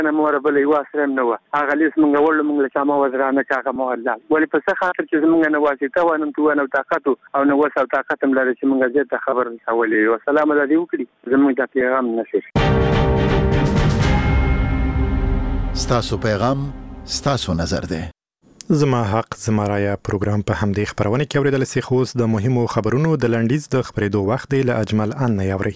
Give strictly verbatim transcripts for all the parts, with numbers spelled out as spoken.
نه مور بل یو اسرم نه و هغه لیس مونږ ول مونږ له چا ما وزرانه کاغه مو الله ولې په څه خاطر چې مونږ نه واسطه ونم تو نه طاقت او نه وسو طاقت هم لري چې مونږ زه ته خبر نشولې او سلام علیکم وکړي زموږ د پیغام نشي ستاسو پیغام ستاسو نظر ده. زما حق زما رایا پروګرام په همدې خبرونه کې اوریدل سي خو د مهمو خبرونو د لنډیز د خبرېدو وخت دی له اجمل ان نه یوري.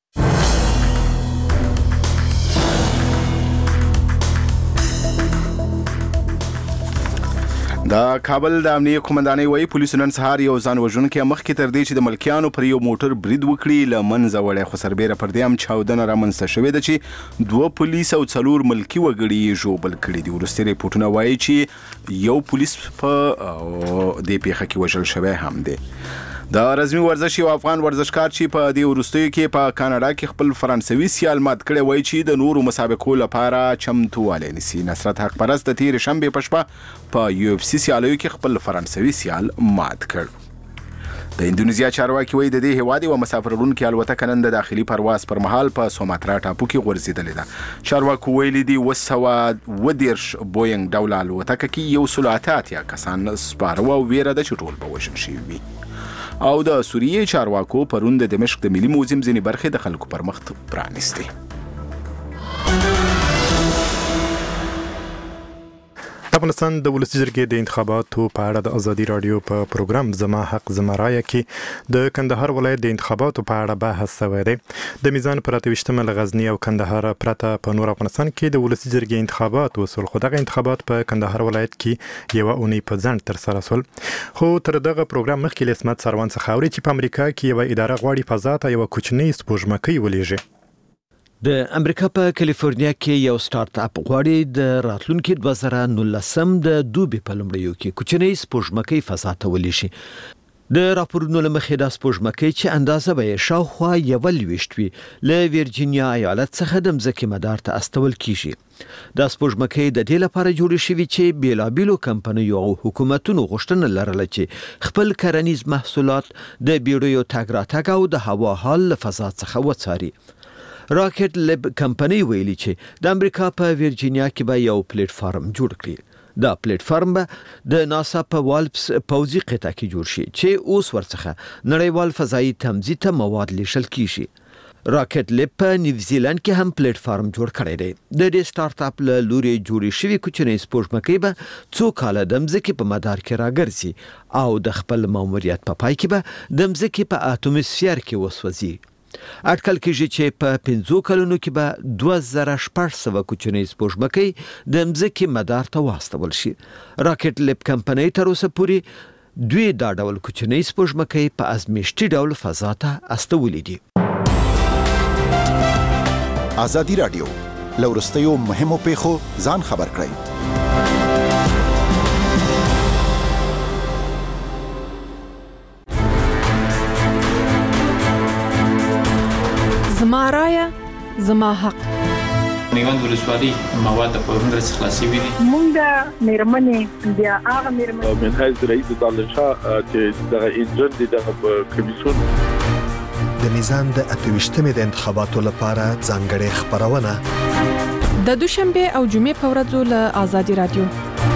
د کابل د امنیه قومندانۍ وایي پولیسو نن سهار یو ځان وژونکی مخکې تر دې چې د ملکیانو پر یو موټر برید وکړي له منځه وړی، خو سربیره پر دې هم چاودنه رامنځته شوې ده چې دوه پولیس او څلور ملکي وګړي یې ژوبل کړي دي. وروستي ریپورټونه وایي چې یو پولیس په دې پیښه کې وژل شوی هم دی. د رزمي ورزش یو افغان ورزشکار چې په دې وروستیو کې په کاناډا کې خپل فرانسوي سیال مات کړی وایي چې د نورو مسابقو لپاره چمتووالی نیسي. نصرت حق پرست د تېرې شنبې په شپه په یو اف سی سیالیو کې خپل فرانسوي سیال مات کړ. د اندونیزیا چارواکي وایي د دې هیواد یوه مسافر وړونکې الوتکه نن د داخلي پرواز پر مهال په سوماترا ټاپو کې غورځېدلې ده. چارواکو ویلي دي اوه سوه اوه دېرش بوینګ ډوله الوتکه کې یو سلو اته اتیا کسان سپاره وو او ویره ده چې ټول به وژل شوي وي. او د سوریې چارواکو پرون د دمشق د ملي موزیم ځینې برخې د خلکو پر مخ پرانیستې. د افغانستان د ولسي جرګې د انتخاباتو په اړه د ازادي راډیو په پروګرام زما حق زما رایه کې د کندهار ولایت د انتخاباتو په اړه بحث شوی دی. د میزان پر اته ویشتمه له غزني او کندهار پرته په نور افغانستان کې د ولسي جرګې انتخابات وسول، خو دغه انتخابات په کندهار ولایت کې یوه اونۍ په ځنډ ترسره شول. خو تر دغه پروګرام مخکې له عصمت سروان څخه اوري چې په امریکا کې یوه اداره غواړي فضا ته یوه کوچنۍ سپوږمکۍ ولېږي. د امریکا په کالیفورنیا کې یو سٹارټ اپ غواړي د راتلونکي دوه زره نولسم د دوبي په لومړیو کې کوچنۍ سپوږمکۍ فضا ته ولېږي. د راپورونو له مخې دا سپوږمکۍ چې اندازه به یې شاوخوا یوه لویشت وي له ویرجینیا ایالت څخه د مځکې مدار ته استول کیږي. دا سپوږمکۍ د دې لپاره جوړې شوې چې بیلابیلو کمپنیو او حکومتونو غوښتنه لرله چې خپل کرنیز محصولات د بیړیو تګ راتګ او د هوا حال له فضا څخه وڅاري. راکټ لب کمپنی ویلي چې د امریکا په ویرجینیا کې به یو پلیټ فارم جوړ کړي. دا پلیټ فارم به د ناسا په والپس پوځي قطعه کې جوړ شي چې اوس ورڅخه نړیوال فضایي تمځي ته مواد لیږل کیږي. راکټ لب په نیوزیلند کې هم پلیټ فارم جوړ کړی دی. د دې سٹارټ اپ له لوري جوړې شوې کوچنۍ سپوږمکۍ به څو کاله د مځکې په مدار کې راګرځي او د خپل ماموریت په پای کې به د مځکې په اتموسفیر کې وسوځي. اټکل کېږي چې په پنځو کلونو کې به دوه زره شپږ سوه کوچنۍ سپوږمکۍ د مځکې مدار ته واستول شي. راکټ لب کمپنۍ تر اوسه پورې دوی دا ډول کوچنۍ سپوږمکۍ په ازمیښتي ډول فضا ته استولې دي. ازادي راډیو له وروستیو مهمو پیښو ځان خبر کړئ. زما رایه زما حق. میوند ولسوالۍ مواد په ورنډر خلاصي وي. مونږ د میرمنې بیا هغه میرمنې من حیث رئیس دالشا چې د انجن د کمیسیون د میزان د اته ویشتمې د انتخاباتو لپاره ځانګړې خبرونه د دوشنبه او جمعې په ورځو له ازادي راډیو.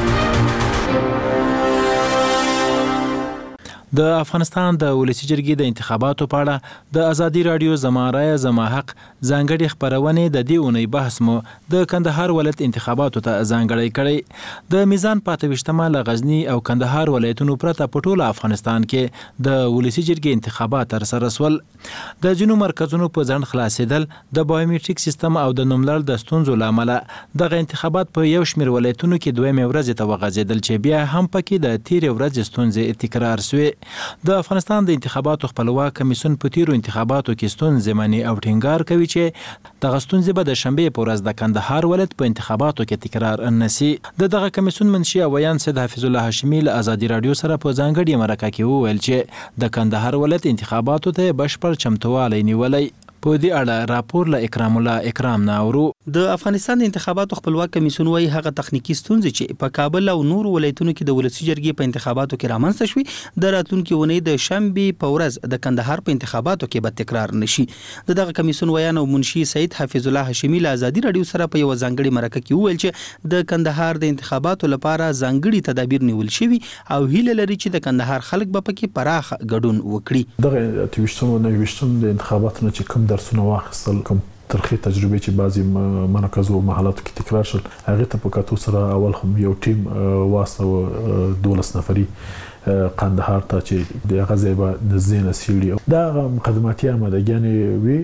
د افغانستان د ولسي جرګې د انتخاباتو په اړه د ازادي راډیو زما رایه زما حق ځانګړې خبرونه د دې اونۍ بحث مو د کندهار ولایت انتخاباتو ته ځانګړی کړی. د میزان په اته ویشتمه له غزني او کندهار ولایتونو پرته په ټول افغانستان کې د ولسي جرګې انتخابات ترسره شول. د ځینو مرکزونو په ځنډ خلاصېدل د بایومټریک سیستم او د نوملړ د ستونزو له امله دغه انتخابات په یو شمېر ولایتونو کې دویمې ورځې ته وغځېدل چې بیا هم پکې د تیرې ورځې ستونزې تکرار شوې. د افغانستان د انتخاباتو خپلواک کمیسیون په تیرو انتخاباتو کې ستونزې مني او ټینګار کوي چې دغه ستونزې به د شنبې په ورځ د کندهار ولایت په انتخاباتو کې تکرار نه شي. د دغه کمیسیون منشي او ویان سید حفیظ الله هاشمي له ازادي راډیو سره په ځانګړې مرکه کې وویل چې د کندهار ولایت انتخاباتو ته بشپړ چمتووالی نیولی. په دې اړه راپور له اکرام الله اکرام ناورو. د افغانستان د انتخاباتو خپلواک کمیسیون وايي هغه تخنیکی ستونزې چې په کابل او نور ولایتونو کې د ولسی جرګې په انتخاباتو کې رامنځته شوې د راتلونکي ونې د شنبې په ورځ د کندهار په انتخاباتو کې به تکرار نشي. دغه کمیسیون ویان او منشي سید حفیظ الله هاشمی له ازادي رادیو سره په یو ځانګړي مرکه کې وویل چې د کندهار د انتخاباتو لپاره ځانګړي تدابیر نیول شوي او هیله لري چې د کندهار خلک به پکې پراخ ګډون وکړي. دغه اتويشتم او نويشتم د انتخاباتو چې کوم درسونه واخیستل کوم ترخی تجربه چې بعضی مرکزو محلاتو کې تکرار شول هغه ته په کتو سره اول هم یو ټیم واسطه دولس نفري قندهار ته چې د غزيبه د زین سیړي دا مقدماتي آمادګیانې وی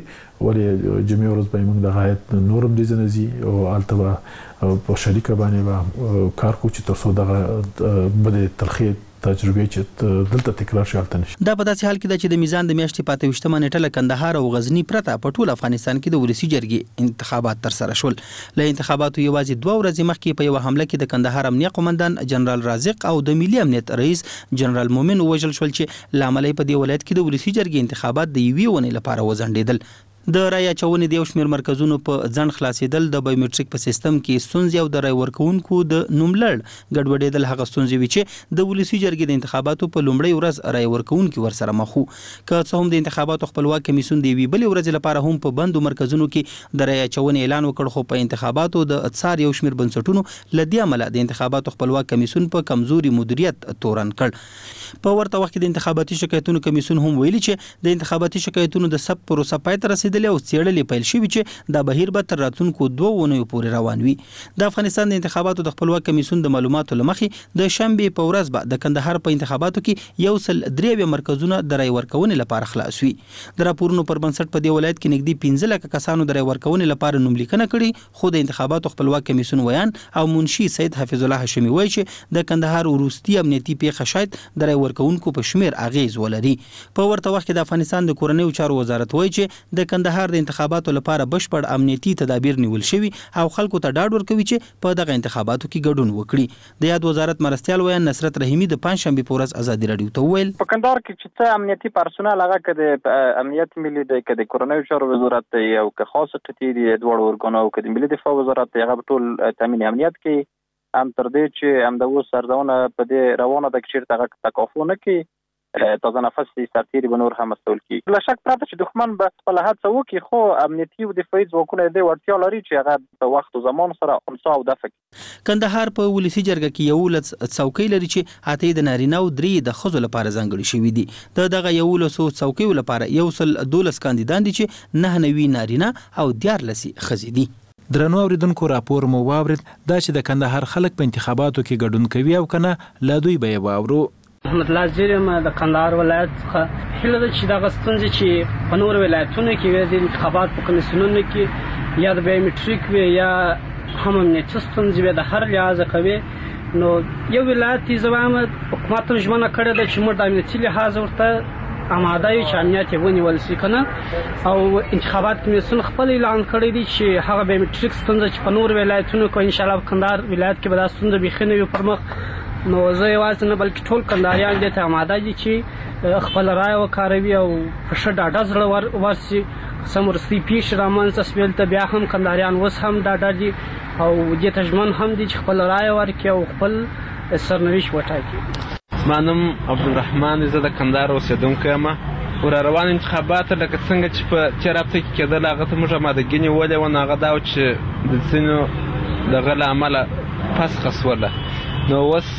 ولې جمعي ورځ به موږ د غایت نورم دي زنزي او التبا په شریکه باندې با کار کو چې تاسو دغه بده ترخی تجربه چې دلته تکرار شي الته نشي. دا په داسې حال کې ده چې د میزان د میاشتې پاتې وشتمه نیټه له کندهار او غزنی پرته په ټول افغانستان کې د ولسی جرګې انتخابات تر سره شول. له انتخاباتو یوازې دوه ورځې مخکې په یو حمله کې د کندهار امنیه قومندان جنرال رازق او د ملي امنیت رئیس جنرال مومن وژل شول چې لامل په دې ولایت کې د ولسی جرګې انتخابات د یوې ونې لپاره وځنډېدل. د رای اچونې د یو شمېر مرکزونو په ځنډ خلاصېدل د بایومټریک په سیستم کې ستونزې او د رای ورکوونکو د نوملړ ګډوډېدل هغه ستونزې وي چې د ولسی جرګې د انتخاباتو په لومړۍ ورځ رای ورکوونکي ورسره مخ وو. که څه هم د انتخاباتو خپلواک کمیسیون د یوې بلې ورځې لپاره هم په بندو مرکزونو کې د رای اچونې اعلان وکړ خو په انتخاباتو د څار یو شمېر بنسټونو له دې امله د انتخاباتو خپلواک کمیسیون په کمزوري مدیریت تورن کړ. په ورته وخت کې د انتخاباتي شکایتونو کمیسیون هم ویلي چې د انتخاباتي شکایتونو د ثبت پروسه پای ته رسیدلې او څېړلې پیل شوې چې دا بهیر به تر راتلونکو دوه اونیو پورې روان وي. د افغانستان د انتخاباتو د خپلواک کمیسیون د معلوماتو له مخې د شنبې په ورځ به د کندهار په انتخاباتو کې یو سل درې مرکزونه د رای ورکونې لپاره خلاص وي. د راپورونو پر بنسټ په دې ولایت کې نږدې پنځه لکه کسانو د رای ورکونې لپاره نوملیکنه کړې خو د انتخاباتو خپلواک کمیسیون ویان او منشي سید حفیظ الله هاشمی وایي چې د کندهار وروستي امنیتي پیښه شاید د رای ورکونکو په شمیر اغیز ولري. په ورته وخت کې د افغانستان د کورنیو چارو وزارت وایي چې د کندهار د انتخاباتو لپاره بشپړ امنیتي تدابیر نیول شوي او خلکو ته ډاډ ورکوي چې په دغه انتخاباتو کې ګډون وکړي. د یاد وزارت مرستيال ویان نصرت رحیمی د پنځشنبه په ورځ ازادي رادیو ته وویل په کندهار کې چې څه امنیتي پرسونل هغه کده امنیت ملي د کده کورنیو چارو وزارت او که خاص ټټي د دوړ ورګونو او کده ملي دفاع وزارت هغه ټول تامین امنیت کې هم تر دې چې هم د اوس سرزونه په دې روانه د کچیر تغه تکافونه کې تازه نفس سرتیری به نور هم مسئول کی. بلا شک پرته چې دښمن به خپل هڅه وکړي خو امنیتي او دفاعي ځواکونه د وړتیا لري چې هغه په وخت او زمان سره خمسه او دفع. کندهار په ولسی جرګه کې یو لس څوکۍ لري چې اته د نارینه او درې د خزو لپاره ځانګړي شوی دي. د دغه یو لسو څوکۍ لپاره یو سل دولس کاندیدان دي چې نه نوي نارینه او دیارلس خزې دي. درنو اوریدونکو راپور مو واورید دا چې د کندهار خلک په انتخاباتو کې ګډون کوي او کنه لا دوی به واورو. محمد الله زیرم د کندهار ولایت څخه هله د چې د غستونځ چې په نور ولایتونو کې د انتخابات په کمیسیونونو کې یا د بایومټریک وي یا هم امنیتي ستونزې وي د هر لحاظ کوي نو یو ولایت زمام حکومت ژمنه کړې ده چې موږ د امنیتي لحاظ ورته آماده یو چې امنیت ونیول شي کنه او انتخابات کمیسیون خپل اعلان کړی دی چې هغه بایومټریک ستونزې چې په نور ولایتونو کې ان شاء الله کندهار ولایت کې به دا ستونزې بخینه یو پر مخ نو زه یوازې نه بلکې ټول کندهاریان دې ته آماده دي چې خپل رای وکاروي او په ښه ډاډه زړه ورسي. سم وروستۍ پیښې رامنځته شوې ته بیا هم کندهاریان اوس هم ډاډه دي او دې ته ژمن هم دي چې خپل رای ورکړي او خپل سرنوشت وټاکي. ما نوم عبدالرحمن زه د کندهار اوسېدونکی یم. ور روان انتخابات لکه څنګه چې په تېر هفته کې کېدل هغه ته موږ آمادګي نیولې وه نو هغه دا و چې د ځینو دغه له امله فسخه شوله. نو اوس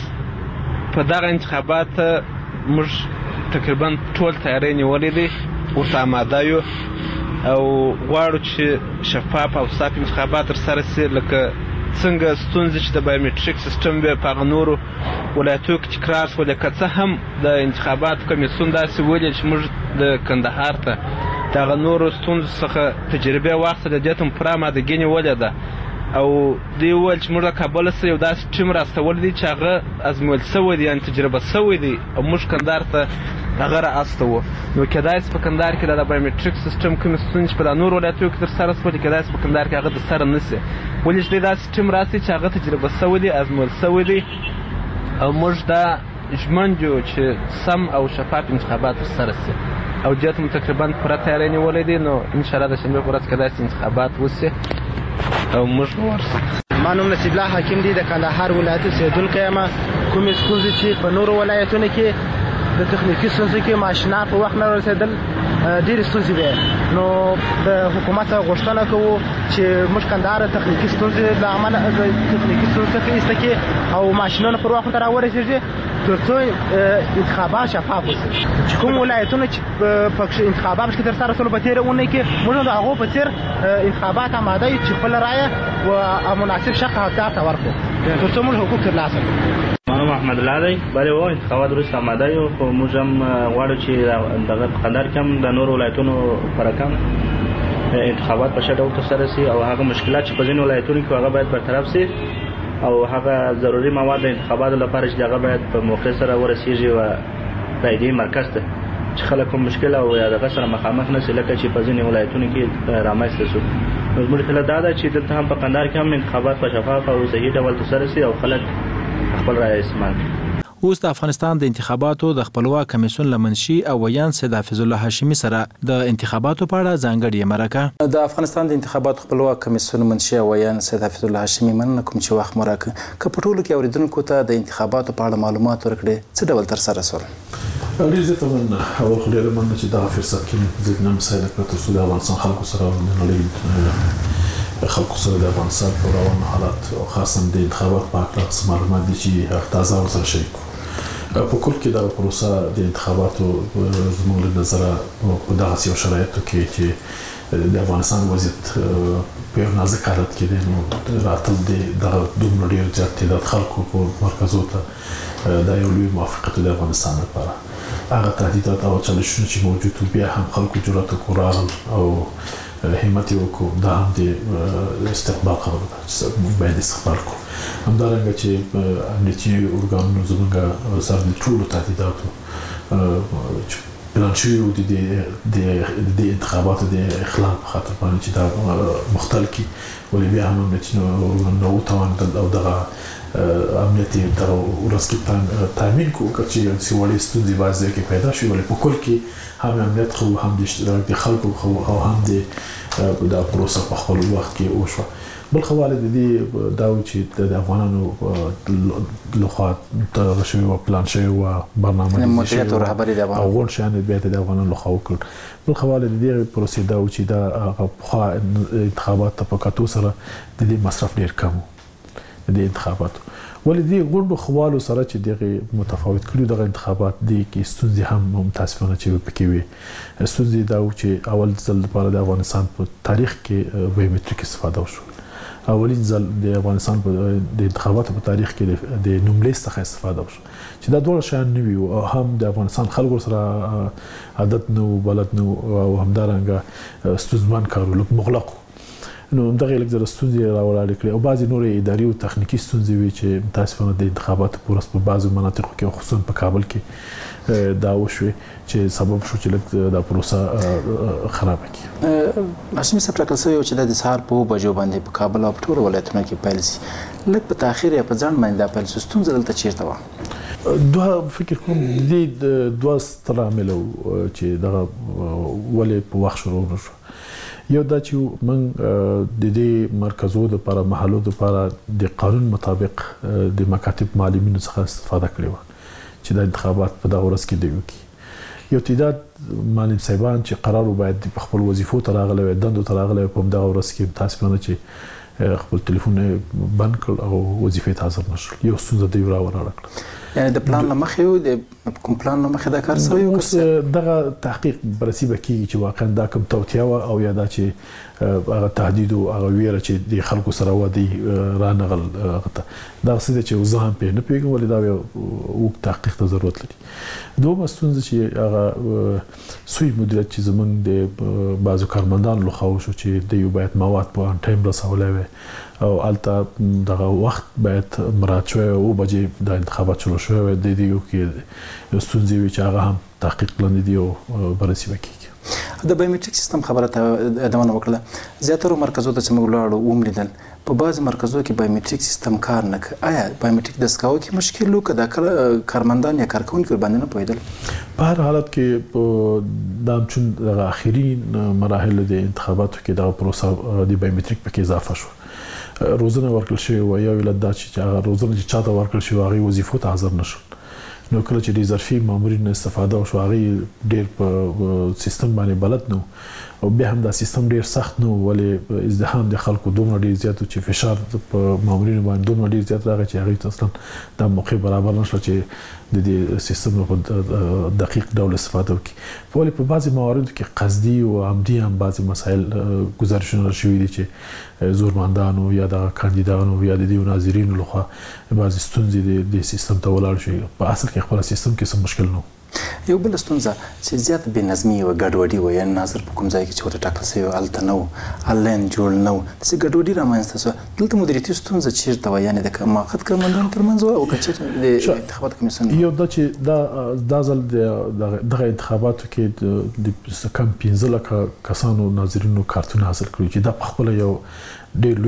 په دغه انتخابات موږ تقریبا ټول تیاری نیولې دي ورته آماده یو او غواړو چې شفاف او صاف انتخابات ترسره سي لکه څنګه ستونزې چې د بایومټریک سیستم وي په هغه نورو ولایتونو کې تکرار شولې که څه هم د انتخاباتو کمیسیون داسې ویلي چې موږ د کندهار ته د هغه نورو ستونزو څخه تجربې واخیستله دې ته مو پوره آمادګي نیولې ده او دوی وویل چې موږ د کابل څخه یو داسې ټیم راستولی دی چې هغه ازمویل سوی دی یعنې تجربه سوی دی او موږ کندهار ته هغه رااستوو. نو کیدای شي په کندهار کې د بایومټریک سیستم کومې ستونزې چې په دا نورو ولایتونو کې ترسره شولې کیدای شي په کندهار کې هغه ترسره نه شي ولې چې دی داسې ټیم راسي چې هغه تجربه سوی دی ازمویل سوی دی او موږ دا ژمن یو چې سم او شفاف انتخابات ترسره شي. او جهت مو تقریبا پوره تیاری نیولې دي نو ان شاء الله د شنبه په ورځ کې داسې انتخابات وشي او موږ ورسره. ما نوم نصیب الله حکیم دی د کندهار ولایت اوسیدونکی یم. کومې ستونزې چې په نورو ولایتونو کې د تخنیکي ستونزو کې ماشینات په وخت نه رسېدل ډېرې ستونزې وې، نو د حکومت څخه غوښتنه کوو چې موږ کندهار تخنیکي ستونزې له امله د تخنیکي ستونزو څخه ایسته کړي او ماشینونه پر وخت ته راورسېږي تر څو انتخابات شفاف وشي. چې کوم ولایتونه چې پکې انتخابات پکې ترسره شول په تېره اونۍ کې موږ د هغو په څېر انتخابات آماده یو چې خپله رایه و مناسب شخص حقدار ته ورکړو تر څو موږ حقوق ترلاسه کړو. ما محمد الله دی. بله و انتخابات وروسته آماده یو، خو موږ هم غواړو چې دغه په کندهار کې هم د نورو ولایتونو په رقم انتخابات په ښه ډول ترسره شي او هغه مشکلات چې په ځینو ولایتونو کې هغه باید برطرف شي او هغه ضروري مواد د انتخاباتو لپاره چې هغه باید په موقع سره ورسیږي و رایدي مرکز ته چې خلک کوم مشکل او یا دغه سره مخامخ نه شي لکه چې په ځینې ولایتونو کې رامنځته شو. نو زموږ هیله دا ده چې دلته هم په کندهار کې هم انتخابات په شفاف او صحیح ډول ترسره شي او خلک خپل رایه استعمال کړي. اوس د افغانستان د انتخاباتو د خپلواک کمیسیون لمنشي او ویان سید حافظ الله هاشمي سره د انتخاباتو په اړه ځانګړې مرکه. د افغانستان د انتخاباتو خپلواک کمیسیون منشي او ویان سید حافظ الله هاشمي مننه کوم چې وخت مرکه که په ټولو کې اوریدونکو ته د انتخاباتو په اړه معلومات ورکړي څه ډول تر سره سول؟ ډېر زه ته مننه او ډېر مننه چې دا فرصت کې زه نن مسایل کړو ترڅو د افغانستان خلکو سره د خلکو سره د افغانستان په روان حالات او خاصه د انتخابات په اړه معلومات دي چې تازه ورسره شریک کړو. په کل کې دا پروسه د انتخاباتو زموږ له نظره په دغه یو شرایطو کې چې د افغانستان وضعیت په یو نازک حالت کې دی نو راتل د دومره ډېر زیات تعداد خلکو په مرکزو ته دا یو لوی موافقت د افغانستان لپاره. هغه تهدیدات او چالشونه چې موجود بیا هم خلکو جرأت وکړل او همت یې وکړو دا هم د استقبال خبره ده چې موږ باید استقبال کړو. همدارنګه چې امنیتي ارګانونو زموږ سره د ټولو تهدیداتو پلان شوي وو د انتخاباتو د اخلال په خاطر باندې چې دا مختل کړي ولې بیا هم امنیتي ارګانونه وتوانېدل او دغه امنیت یې دغه ورځ کې تامین کړو چې یو وړې ستونزې بعض ځای کې پیدا شوې ولې په کل کې هم امنیت خو هم د اشتراک د خلکو خو او هم د دا پروسه په خپل وخت کې وشوه. بل خواله د دې دا و چې د افغانانو لخوا تر شوی او پلان شوی او برنامه مدیریت او رهبری د افغانانو او ول شان به د افغانانو لخوا وکړ. بل خواله د دې پروسې دا و چې دا خو انتخابات په کاتو سره د دې مصرف ډیر کم د انتخاباتو ولې دې غونډو خوالو سره چې دغه متفاوت کړي دغه انتخابات دي کې ستونزې هم متاسفانه چې پکې وي. ستونزې دا و چې اول ځل لپاره د افغانستان په تاریخ کې بایومټریک استفاده وشو. اولین ځل د افغانستان په د انتخاباتو په تاریخ کې د نوملیست څخه استفاده وشو چې دا ډول شان نه وي او هم د افغانستان خلکو سره عادت نو بلد نو او همدارنګه ستونزمن کارول مغلق نو دغه لږ زره ستونزې راوړل کړي او بعضی نور اداري او تخنیکی ستونزې وي چې متاسفانه د انتخاباتو پورس په بعضو مناطقو کې خصوصا په کابل کې دا وشوي چې سبب شو چې لږ دا پروسه خراب کړي. هاشمي صاحب ټاکل شوی چې د سهار په بجو باندې په کابل او ټول ولایتونو کې پیل شي لږ په تاخير یا په ځان باندې دا پیل شو ستونزه دلته چیرته و؟ دوه فکر کوم د دوه ستر عامل چې دا ولې په وخت شروع نشو. یو دا چې موږ د دې مرکزو د لپاره محلو د لپاره د قانون مطابق د مکاتب معلمینو څخه استفاده کړې و چې د انتخابات په دغه ورځ کې دی وکړي. یو تعداد معلم صاحبان چې قرار باید په خپل وظیفو ته راغلي وي دندو ته راغلي په دغه ورځ کې تاسو چې خپل ټلیفون بند کړ او وظیفې ته حاضر نشول. یو ستونزه دی راوړل کړ یعنی د پلان لمخې یو د کوم پلان لمخې دا کار سوی اوس دغه تحقیق برسي بکیږي چې واقعا دا کوم توتیا او یا دا چې هغه تهدید او هغه ویره چې د خلکو سره ودی رانغل غته دا څه چې وزهم په نه پیګم ولې دا یو تحقیق ته ضرورت لري. دوه ستونزې چې هغه سوی مدیریت چې زمونږ د بعضو کارمندانو لخوا شو چې د یو باید مواد په ان ټایم رسولای وي او البته دغه وخت باید مراجعه شوی او بجې د انتخابات شروع شوی وي د دې یو کې ستونزې وي چې هغه هم تحقیق لاندې دی او بررسي وکړي. د بایومټریک سیستم خبره ته ادامه وکړه زیاتره مرکزو ته موږ لاړو وملیدل په بعض مرکزو کې بایومټریک سیستم کار نه کوي آیا بایومټریک دستګاو کې مشکل وکړه د کارمندان یا کارکونکو باندې نه پوهیدل په هر حالت کې د چون د اخیری مراحل د انتخاباتو کې د پروسه د بایومټریک په کې اضافه شو روزنه ورکړل شوی و یا ولادت چې هغه روزنه چې چاته ورکړل شوی هغه وظیفو ته حاضر نشو نو کله چې د ظرفي مامورین استفاده وشو هغه ډیر په سیستم باندې بلد نو او بیا هم دا سیستم ډیر سخت نو ولې ازدحام د خلکو دومره ډیر زیات چې فشار په مامورین باندې دومره ډیر زیات راغی چې هغه اصلا د موقع برابر نشو چې د دې سیستم په دقیق ډول استفاده وکړي ولې په بعضي مواردو کې قصدي او عمدي هم بعضي مسایل گزارشونه شوي دي چې زورمندانو یا د کاندیدانو یا د دې ناظرینو لخوا بعضي ستونزې د سیستم ته ولاړ شي په اصل کې خپل سیستم کې څه مشکل نه یو بل ستونزه چې زیات بې نظمي او ګډوډي و یا ناظر په کوم ځای کې چې ورته ټاکل شوی هلته نه و انلاین جوړ نه و داسې ګډوډي رامنځته شوه دلته مدیریتي ستونزه چیرته وه یعنې د موقت کارمندانو ترمنځ وه او که چېرته د انتخاباتو کمیسیون یو دا چې دا دا ځل دغه انتخاباتو کې د کم پنځه لکه کسانو ناظرینو کارتونه حاصل کړي چې دا پخپله یو ډېر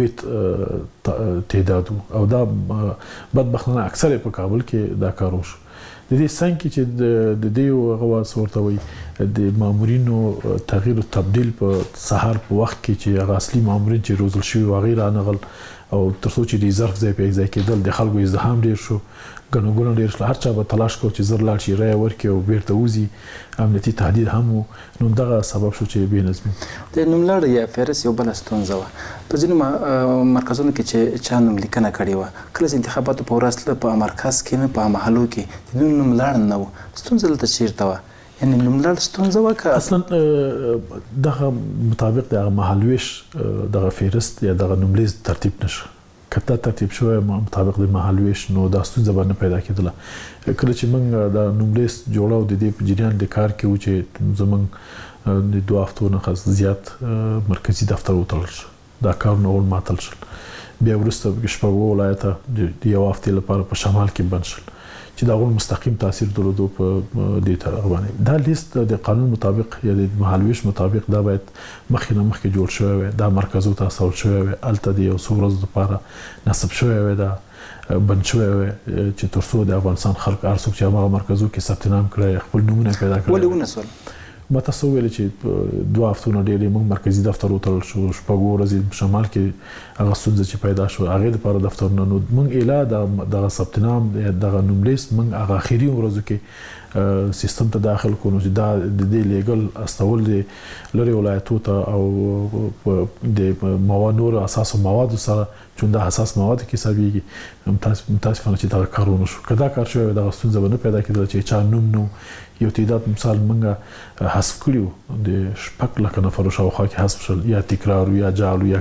لوی تعداد او دا بدبختانه اکثر په کابل کې دا کار وشو د دې څنګه چې د دې هغه ورته وایي د مامورینو تغییر او تبديل په سهار په وخت کې چې هغه اصلي مامورین چې روزل شوي و غیره نغل او تر څو چې د ظرف ځای په ځای کېدل د خلکو ازدحام ډیر شو ګڼه ګوڼه ډیر شو هر چا به تلاش کو چې زر لاړ شي رای ورکړي او بیرته وځي امنیتي تهدید هم نو دغه سبب شو چې بې نظمي د نوملړ یا فهرست یو بل ستونزه وه په ځینو مرکزونو کې چې چا نوم لیکنه کړې وه کله چې انتخاباتو په ورځ په مرکز کې نه په محلو کې د نوملړ نه و ستونزه دلته چیرته وه یعنی نوملړ ستونزه وه که اصلا دغه مطابق دغه مهالویش دغه فهرست یا دغه نوملیز ترتیب نشو کته ترتیب شوی مطابق د مهالویش نو دا ستونزه باندې پیدا کېدله کله چې موږ د نوملیز جوړاو د دې په جریان د کار کې و چې زموږ د دوه هفتو نه زیات مرکزي دفتر وتړل شو دا کارونه ول ماتل شول بیا وروسته شپږ ولایته د یو هفتې لپاره په شمال کې بند شول چې دا غوړ مستقیم تاثیر درلودو په دې طرف باندې دا لیست د قانون مطابق یا د مهالویش مطابق دا باید مخکې نه مخکې جوړ شوی وي دا مرکزو ته اصول شوی وي الته د یو څو ورځو لپاره نصب شوی وي دا بند شوی وي چې تر څو د افغانستان خلک هر څوک چې هغه مرکزو کې ثبت نام کړی خپل نومونه پیدا کړي ولې ونسول ما تاسو ویل چې دوه هفتونه ډېرې موږ مرکزي دفتر وتړل شو شپږ ورځې شمال کې هغه ستونزه چې پیدا شو هغه لپاره دفترونه نو موږ اله دغه ثبت نام دغه نوملیست موږ هغه اخیری ورځو کې سیستم ته داخل کړو چې دا د دې لیګل استول دي لري ولایتو ته او د مواد نور اساس مواد سره چې دا حساس مواد کې حسابيږي متاسفانه چې دا کارونه شو کدا کار شوی دا ستونزه نه پیدا کېدل چې چا نوم نو یو تعداد مثال منګه حذف کړیو د شپږ لکه نفر شاوخوا کې حذف شول یا تکرار یا جعل یا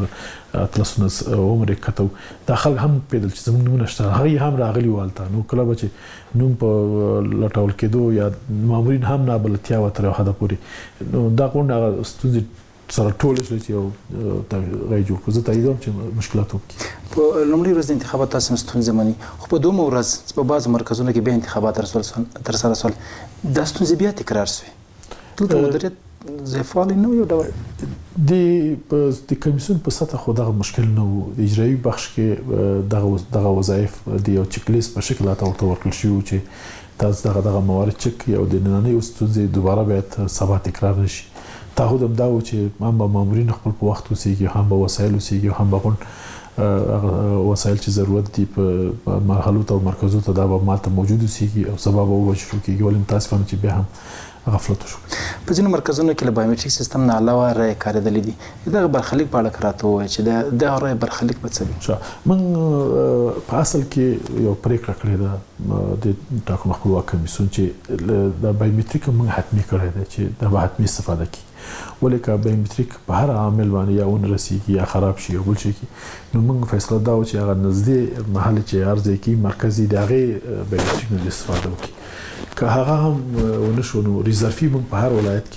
اتلسنس عمر کتو دا خلک هم پیدل چې زموږ نوم نشته هغه هم راغلی والته نو کله به چې نوم په لټول کېدو یا مامورین هم نه بلتیا وتر حدا پوری نو دا کومه ستونزې سره ټول شي چې یو غي جوړ کو زه تاییدوم چې مشکلات وکړي په لومړي ورځ د انتخابات تاسو ستونزې مني خو په دوه ورځ په بعض مرکزونو کې به انتخابات تر سره سول د ستونزې بیا تکرار شوه دلته مدیریت زفال نه یو ډول د د کمیسیون په سطح خو دغه مشکل نه و د اجرایي بخش کې دغه دغه وظایف د یو چک لیست په شکل راته ورکړل شو چې تاسو دغه دغه موارد چک یو د نننۍ ستونزې دوباره باید سبا تکرار نشي تعهد هم دا و چې هم به مامورین خپل په وخت اوسېږي هم به وسایل اوسېږي هم به هغه وسایل چې ضرورت دي په مرحلو ته او مرکزو ته دا به مالته موجود اوسېږي او سبا به وشو کېږي ولې متاسفانه چې بیا هم غفلت وشو په ځینو مرکزونو کې له بایومټریک سیستم نه علاوه رای کارېدلې دي دغه برخلیک په اړه کراته وایي چې د رای برخلیک به څه وي موږ په اصل کې یو پریکړه کړې ده د ټاکنو خپلواک کمیسیون چې د بایومټریک موږ حتمي کړی دی چې د حتمي استفاده کوي ولې که بایومټریک په هر عامل باندې یا ون رسیږي یا خراب شي او بل شي نو موږ فیصله دا و چې هغه نږدې محل چې ارزه کې مرکزي د هغې بایومټریک نه استفاده وکړي که هغه هم ونشو نو ریزرفي موږ په هر ولایت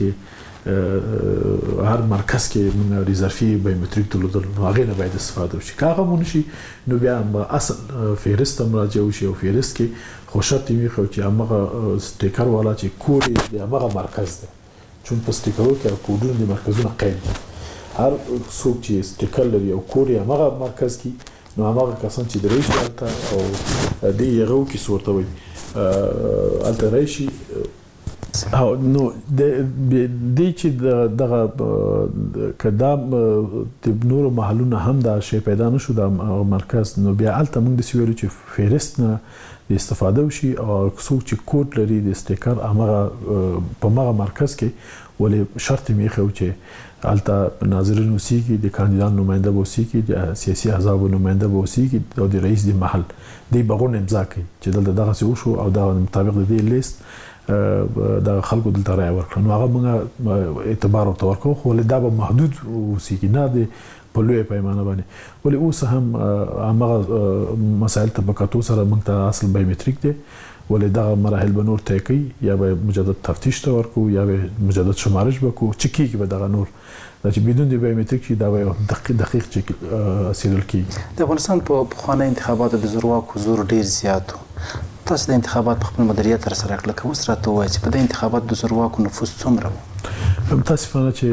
کې هر مرکز کې موږ ریزرفي بایومټریک درلودل نو هغې نه باید استفاده وشي که هغه ونشي نو بیا اصل فهرست ته مراجعه وشي او فهرست کې خو شرط یې وي چې همغه سټیکر والا چې کوډ یې د همغه مرکز دی چون په سټیکرو کې کوډونه د مرکزونو قید دي هر څوک چې سټیکر لري او کوډ یې هغه مرکز کې نو هغه کسان چې د رئیس حالت او د یغو کې صورت وي الته رئیسي او نو د دې چې دغه کدام د نورو محلونو هم دا شی پیدا نشو د مرکز نو بیا الته موږ د سویلو چې فهرست نه د استفاده وشي او څوک چې کوډ لري د سټیکر هغه په هغه مرکز کې ولې شرط میخو چې الته ناظرین اوسېږي د کاندیدانو نماینده به اوسېږي د سیاسي احزابو نماینده به اوسېږي او د رئیس د محل دی بغون امضا کوي چې دلته دغسې وشو او دا مطابق د دې لیست د خلکو دلته رایه ورکړه نو هغه موږ اعتبار ورته ورکوو خو ولې دا به محدود اوسېږي نه د په لویه پیمانه باندې ولې اوس هم هماغه مسایل ته په کتو سره موږ ته اصل بایومتریک دی ولې دغه مراحل به نور طی کوي یا به مجدد تفتیش ته ورکو یا به مجدد شمارش وکړو چې کېږي به دغه نور دا چې بدون د بایومتریک شي دا به دقیق دقیق چې څېړل کېږي د افغانستان په پخوانیو انتخاباتو د زورواکو زور ډېر زیات و تاسو د انتخابات په خپل مدیریت ترسره کړل که اوس راته ووایئ چې په دې انتخاباتو د زورواکو نفوذ څومره و متاسفانه چې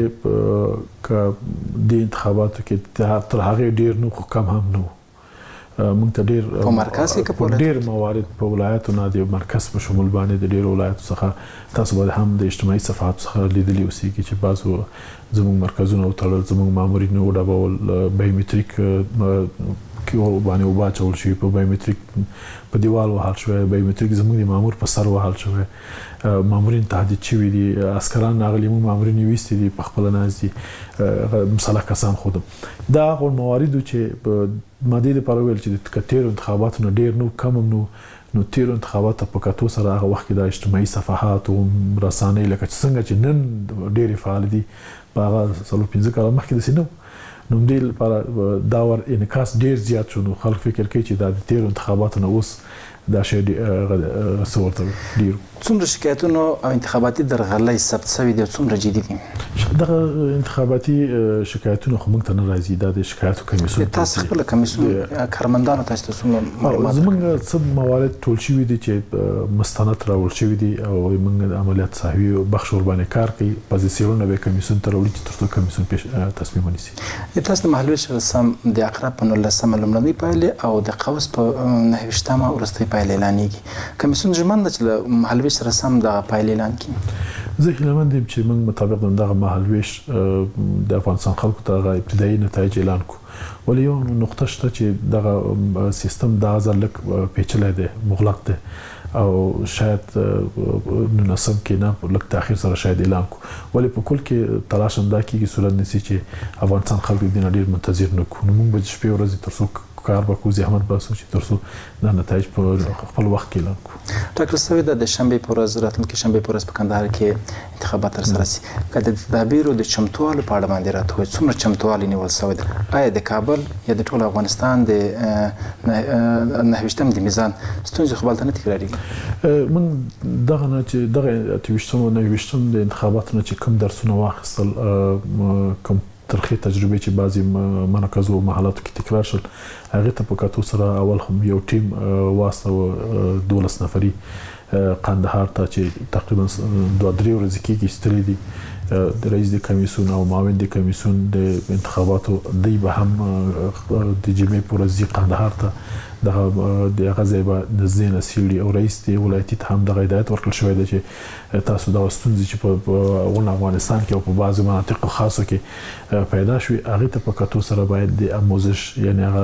که د انتخاباتو کې تر هغې ډېر نه خو کم هم نه و موږ ته ډېر په مرکز کې که په ډېر موارد په ولایاتو نه د مرکز په شمول باندې د ډېرو ولایاتو څخه تاسو باید هم د اجتماعي صفحاتو څخه لیدلي اوسېږي چې بعضو زموږ مرکزونه وتړل زموږ مامورین وډبول بایومتریک کې باندې اوبه اچول شوي په بایومتریک په دیوال وهل شوی بایومتریک زموږ د مامور په سر وهل شوی مامورین تهدید شوي دي عسکران راغلي موږ مامورین یې ویستي دي په خپله ناست دي مسلح کسان خودم دا هغو مواردو چې ما دې لپاره ویل چې که تېرو انتخاباتو نه ډېر نو کم هم نو نو تیرو انتخاباتو په کتو سره هغه وخت کې د اجتماعي صفحات او رسانۍ لکه څنګه چې نن ډېرې فعال دي په هغه څلور پنځه کاله مخکې داسې نه نو دې لپاره دا ور انعکاس ډېر زیات شو نو خلک فکر کوي چې دا د تیرو انتخاباتو نه اوس دا شی څه ورته ډېر څومره شکایتونه او انتخاباتي درغلۍ ثبت شوي دي او څومره جدي دي دغه انتخاباتي شکایتونه خو موږ ته نه راځي دا د شکایتو کمیسیون تاسو خپل کمیسیون کارمندانو تاسو ته څومره معلومات زموږ څه موارد ټول شوي دي چې مستند راوړل شوي دي او موږ د عملیات صحوي بخش ورباندې کار کوي پوزیسیونونه به کمیسیون ته راوړي چې تر څو کمیسیون تصمیم ونیسي تاسو د محلي رسم د اقرب په نولسمه لومړنۍ پایلې او د قوس په نهه ویشتمه وروستۍ پایلې اعلانېږي کمیسیون ژمن ده چې محلي سره سم د پایلې اعلان کړي زه هیله یم چې موږ مطابق دغه مهالویش د افغانستان خلکو ته ابتدایي نتایج اعلان کړو ولې یو نقطه شته چې دغه سیستم د ځل لږ پیچلی دی مغلق دی او شاید ننسم کې نه لږ تاخیر سره شاید اعلان کړو ولې په کل کې تلاش هم دا کېږي صورت نیسي چې افغانستان خلک دې نه ډېر منتظر نه کړو نو موږ به شپې ورځې تر څو کار وکړو زحمت باسو چې تر څو دا نتایج په خپل وخت کې اعلان کړو ټاکل شوې ده د شنبې په ورځ راتلونکې شنبې په ورځ په کندهار کې انتخابات ترسره شي که د تدابیرو د چمتووالي په اړه باندې راته ووایئ څومره چمتووالی نیول شوی ده آیا د کابل یا د ټول افغانستان د نهه ویشتم د میزان ستونزې خو بلته نه تکرارېږي موږ دغه نه چې دغه اته ویشتم او نهه ویشتم د انتخاباتو نه چې کوم درسونه واخیستل کوم ترخی تجربه چې بعضی مرکزو او محلاتو کې تکرار شول هغه ته په کتو سره اول هم یو ټیم واسطه دولس نفري قندهار ته چې تقریبا دوه درې ورځې کېږي ایستلي دي د رئیس د کمیسیون او معاون د کمیسیون د انتخاباتو دی به هم د جمعې په ورځ قندهار ته دغه د هغه ځای به نږدې نسیلي او رئیس د ولایتي ته هم دغه هدایت ورکړل شوی دی چې تاسو دغه ستونزې چې په افغانستان کې او په بعضو مناطقو خاصو کې پیدا شوي هغې ته په کتو سره باید د آموزش یعنې هغه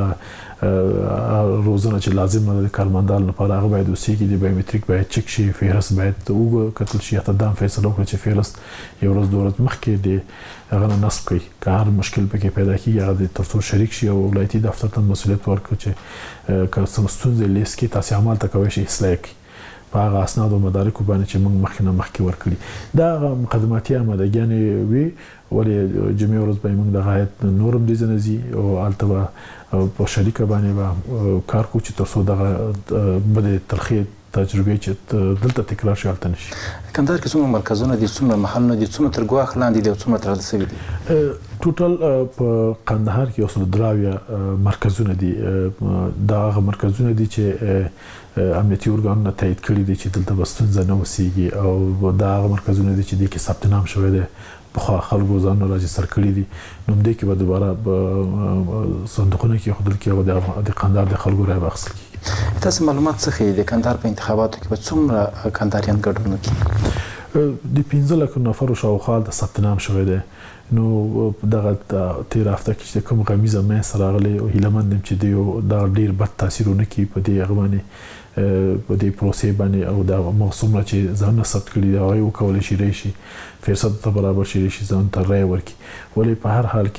روزنه چې لازم ده د کارمندانو لپاره هغه باید اوسېږي د بایومتریک باید چک شي فهرست باید وکتل شي حتی دا هم فیصله وکړه چې فهرست یو ورځ دوه ورځې مخکې د هغه نه نصب کړي که هر مشکل پکې پیدا کېږي هغه د تر څو شریک شي او ولایتي دفتر ته مسؤلیت ورکړي چې که څه ستونزې لیست کې تاسې همالته کولی شئ اصلاح یې کړي په هغه اسناد او مدارکو باندې چې موږ مخکې نه مخکې ورکړي دا هغه مقدماتي امادګیانې وي ولې جمعې ورځ به موږ دغه هیات نور هم دې ځنه ځي او هلته به په شریکه باندې به کار کوو چې تر څو دغه بدې تلخې تجربې چې دلته تکرار شي هلته نه شي کندهار کې څومره مرکزونه دي څومره محلونه دي څومره تر ګواښ لاندې دي او څومره تړل شوي دي ټوټل په قندهار کې اوس دراویا مرکزونه دي. دا هغه مرکزونه دي چې امنیتي ارګانونه تایید کړي دي چې دلته بستونزه نه وسیږي او دا هغه مرکزونه دي چې د کې ثبت نام شوی دی په خلکو ځان راجستر کړي دي. نو دې کې به دوباره صندوقونه کې خپل کې او د قندهار د خلکو راي واخیستل کیږي. تاسو معلومات څه د قندهار په انتخاباتو کې په څومره قندهاریان ګډون کوي؟ د پنځه لکه نفر شاوخوا د ثبت نام شوی دی. نو دغه تیر هفته کې چې کوم غمیزه مې سره راغلی او هیلمن دم چې دی دا ډیر بد تاثیرونه کوي په دې غوانه په دې پروسې باندې او دا موسم چې ځان ثبت کړي دا یو کول شي ریشي فرصت ته برابر شي شي ځان ته راي ورکي. ولې په هر حال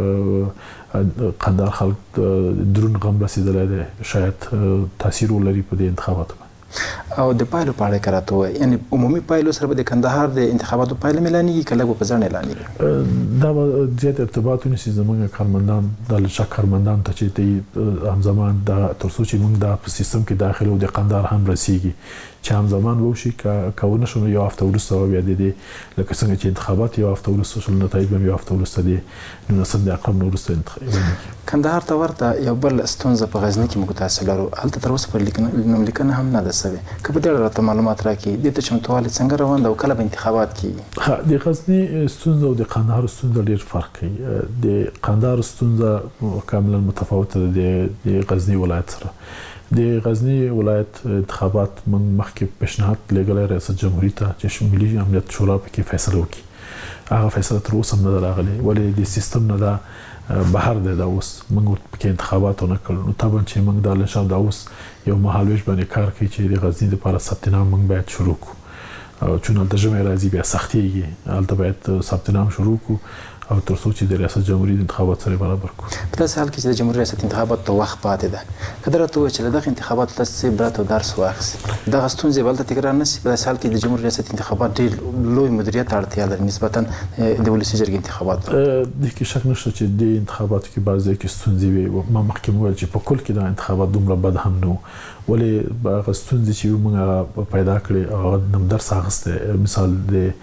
کې قندهار خلک درون غم رسیدلی دی شاید تاثیر ولري په دې انتخاباتو. او د پایلو په اړه کراته وای یعنی عمومي پایلو سره د قندهار د انتخاباتو پایله اعلانېږي کله په ځان اعلانېږي؟ دا زیات ارتباط ونیسي زموږ کارمندان د لچک کارمندان ته چې دی همزمان د ترڅو چې موږ د سیستم کې داخله او د قندهار هم رسیږي چې همزمان وشي کاونه شنو یو هفته وروسته بیا د دې لکه څنګه چې انتخابات یو هفته وروسته شول نتایج به یو هفته وروسته دي نو سم د اقام وروسته انتخابات. قندهار ته ورته یو بل ستونزه په غزنی کې موږ تاسو لرو هلته تر اوسه پر لیکنه لیکنه هم نه ده سوي. که په دې اړه معلومات راکړي د ته چمتووالی څنګه روان ده او کله به انتخابات کیږي؟ ها د غزنی ستونزه او د قندهار ستونزه ډیر فرق کوي. د قندهار ستونزه کاملا متفاوته ده د غزنی ولایت سره. د غزنی ولایت انتخابات من مخکې پیشنهاد لګلای ریاست جمهوریت ته چې ملي امنیت شورا پکې فیصله وکړي. هغه فیصله تر اوسه نه راغلی ولې د سیستم نه دا بهر دی. دا اوس موږ پکې انتخابات نه کړل نو طبعا چې موږ د لشاب دا اوس یو مهالویش باندې کار کوي چې د غزنی لپاره ثبت نام موږ باید شروع کړو. چون د جمعې راځي بیا سختيږي هلته باید ثبت نام شروع کړو او تر څو چې د ریاست جمهوریت انتخابات سره برابر کړو. په داسې حال کې چې د جمهوریت ریاست انتخابات ته وخت پاتې ده که درته ووایي چې له دغه انتخاباتو تاسو برات او درس واخیستئ دغه ستونزې به هلته تکرار نه شي. په داسې حال کې د جمهوریت ریاست انتخابات ډېر لوی مدیریت ته اړتیا لري نسبتا د ولسي جرګې انتخابات. دې کې شک نشته چې د انتخاباتو کې بعضې کې ستونزې وي. ما مخکې وویل چې په کل کې د انتخابات دومره بد هم نه ولې هغه ستونزې چې موږ پیدا کړې هغه نوم درس اخیستی. مثال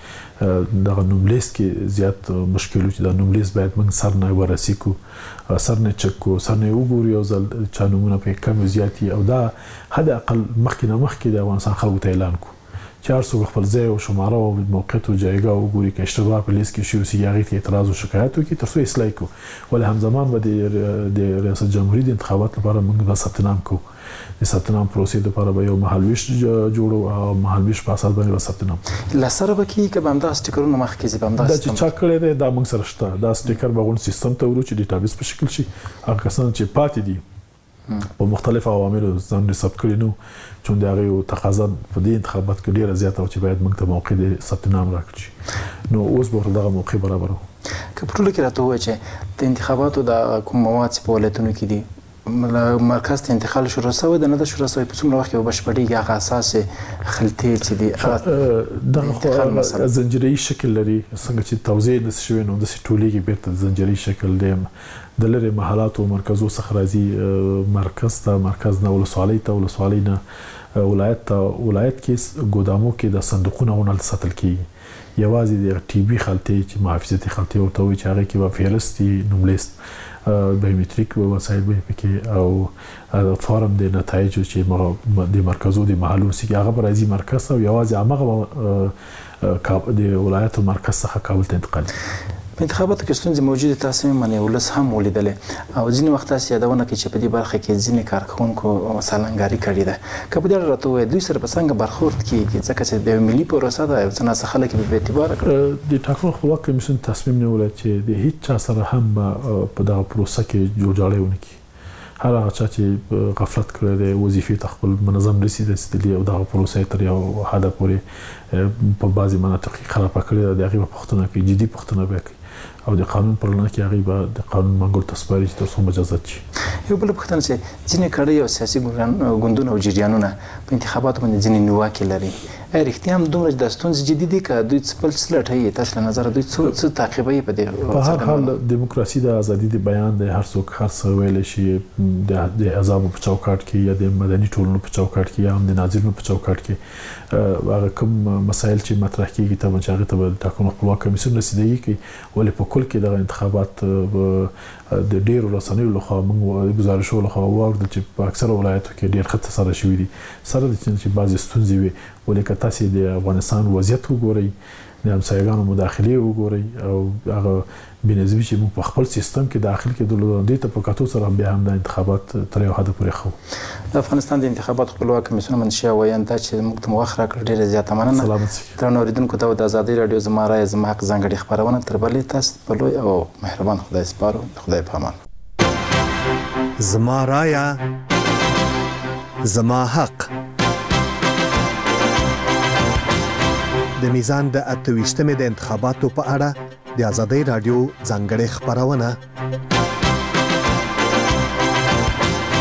د دغه نوملیست کې زیات مشکل و چې دا نوملیست باید موږ سر نه ورسي کو سر نه چک کو سر نه وګورو یو ځل چا نومونه پکې کم زیات او دا حد اقل مخکې نه مخکې د افغانستان خلکو ته اعلان کو چې هر څوک خپل ځای او شماره او موقعیت او جایګاه وګوري که اشتباه په لیست کې شي او هغې ته اعتراض او شکایت وکړي تر څو اصلاح کړو. ولې همزمان به د ریاست جمهوریت د انتخابات لپاره موږ به ثبت نام کوو. د ثبت نام پروسې لپاره به یو مهالویش جوړو او مهالویش په اساس باندې به ثبت نام لا سره به کېږي که به همدغه سټیکرونه مخکې ځي به همدغه دا چې چا کړی دی دا موږ سره شته. دا سټیکر به غونډ سیستم ته ورو چې ډیټابیس په شکل شي هغه کسان چې پاتې دي په مختلفو عواملو ځان ثبت کړي نو چون د هغې تقاضا په دې انتخابات کې ډېره زیاته وه چې باید موږ ته موقع د ثبت نام راکړي شي نو اوس به ورته دغه موقع برابر وو. که په ټولو کې راته ووایي چې د انتخاباتو د کوم مواد چې په ولایتونو کې دي مرکز ته انتقال شروع شوی ده نه ده شروع شوی په څومره وخت کې به بشپړېږي هغه اساسي خلطې چې دي دغه زنجیري شکل لري څنګه چې توزیع نشي شوی نو داسې ټولېږي بیرته زنجیري شکل دی د لرې محلاتو مرکزو څخه راځي مرکز ته مرکز نه ولسوالۍ ته ولسوالۍ نه ولایت ته ولایت کې ګودامو کې د صندوقونه ونهلته ساتل کېږي یوازې د ټي بي خلطې چې محافظتي خلطې ورته وایي چې هغې کې به فهرست وي نوملیست بایومتریک وسایل به پکې او فارم د نتایجو چې د مرکزو د محلو سي هغه به راځي مرکز ته او یوازې همغه د ولایت مرکز څخه کابل ته انتقال. په انتخاباتو کې ستونزې موجودې تاسو هم منې ولس هم ولیدلې او ځینې وخت تاسو یادونه کوي چې په دې برخه کې ځینې کارکوونکو سالنګاري کړې ده. که په دې اړه راته ووایې دوی سره به څنګه برخورد کېږي ځکه چې د یو ملي پروسه ده یو څه ناڅه خلک یې بې اعتباره کړي. د ټاکنو خپلواک کمیسیون تصمیم نیولی چې د هیڅ چا سره هم په دغه پروسه کې جوړجاړی ونه کړي. هر هغه چا چې غفلت کړی دی وظیفې ته خپل منظم رسي رسېدلي او دغه پروسه تر یو حده پورې په بعضې مناطقو کې خرابه کړې ده د هغې به پوښتنه کوي جدي پوښتنه به کوي او د قانون پر وړاندې کې هغې به د قانون منګول ته سپاري چې تر څو مجازات شي. یو بله پوښتنه چې ځینې کړۍ او سیاسي ګوندونه او جریانونه په انتخاباتو باندې ځینې نیوکې لري رښتیا هم دومره د ستونزې جدي دي که دوی خپل څه لټوي تاسو له نظر دوی څه څه تعقیبوي په دې په هر حال دیموکراسي د ازادي د بیان د هر څوک هر څه ویل شي د احزاب په چوکاټ کې یا د مدني ټولنو په چوکاټ کې یا هم د ناظرینو په چوکاټ کې هغه کوم مسایل چې مطرح کیږي ته چې هغه ته د ټاکنو خپلواک کمیسیون رسیدګي کوي ولې په کل کې د انتخابات د ډیرو رسنیو لخوا موږ گزارشو لخوا واورد چې په اکثره ولایتو کې ډیر خطر سره شوی دي سره د چې بعضی ستونزې وي ولې که تاسو د افغانستان وضعیت وګورئ د همسایګانو مداخله وګورئ او هغه بنسبت چې موږ په خپل سیستم کې داخل کې د لوندې ته په کاتو سره بیا هم د انتخابات تر یو حد پورې خو د افغانستان د انتخابات خپلواک کمیسیون منشیا وایي دا چې موږ ته وخت راکړ ډیره زیاته مننه سلامت تر نو ریدونکو ته د ازادي رادیو زما رای زما حق ځانګړي خبرونه تر بلې تاسو په لوی او مهربان خدای سپارو خدای په امان زما رای زما حق د میزان د اتويشتمې د انتخاباتو په اړه د ازادي رادیو ځانګړي خبرونه